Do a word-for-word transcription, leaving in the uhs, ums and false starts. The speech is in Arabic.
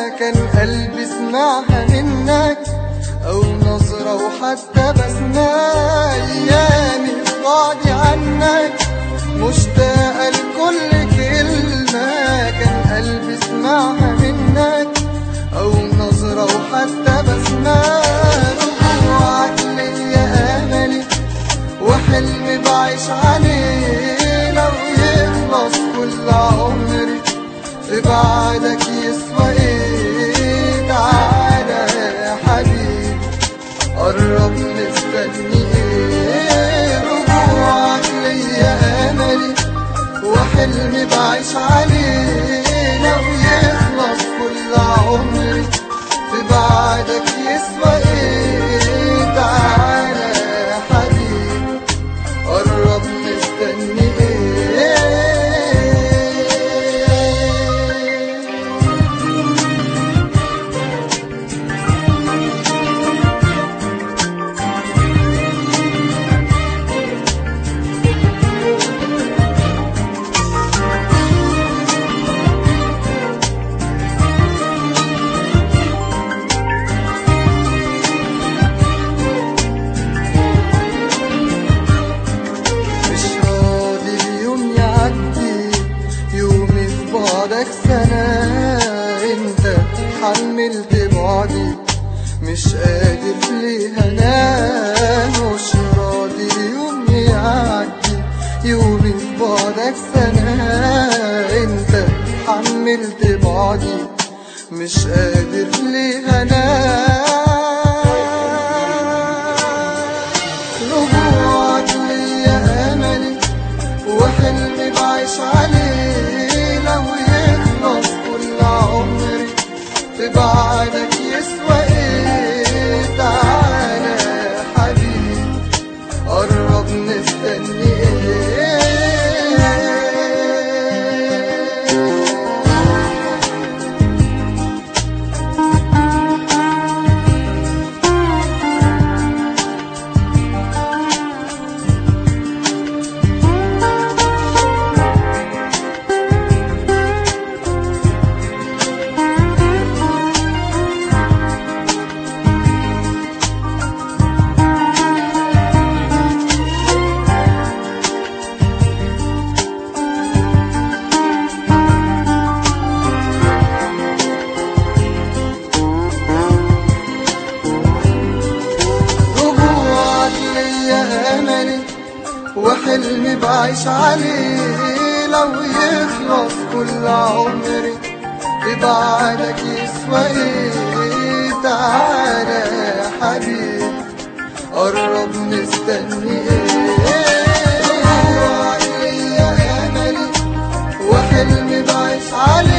كان قلبي سمعها منك، أو نظرة وحتى بسمة. أيامي بعدي عنك مشتاقة لكل كلمة، كان قلبي سمعها منك، أو نظرة وحتى بسمة. رجوعك ليا أملي وحلمي بعيش عليه، لو يخلص كل عمري في بعدك يسوى ايه؟ تعالى يا حبيبي قرب مستني ايه؟ رجوعك ليا املي وحلمي بعيش عليه، لو يخلص كل عمري في بعدك يسوى ايه؟ تعالى يا حبيبي قرب مستني ايه؟ بعدك سنة انت حملت بعدي، مش قادر ليه انام، مش راضي يوم يعدي يومي في بعدك سنة انت حملت بعدي، مش قادر ليه انام. رجوعك ليا املي وحلمي بعيش عليه، لو يخلص كل عمري في بعدك يسوى ايه؟ تعالى يا حبيبي قرب مستني ايه؟ وحلمي بعيش عليه، لو يخلص كل عمري في بعدك يسوى ايه؟ تعالى يا حبيبي قرب مستني ايه؟ رجوعك ليا املي وحلمي بعيش عليه.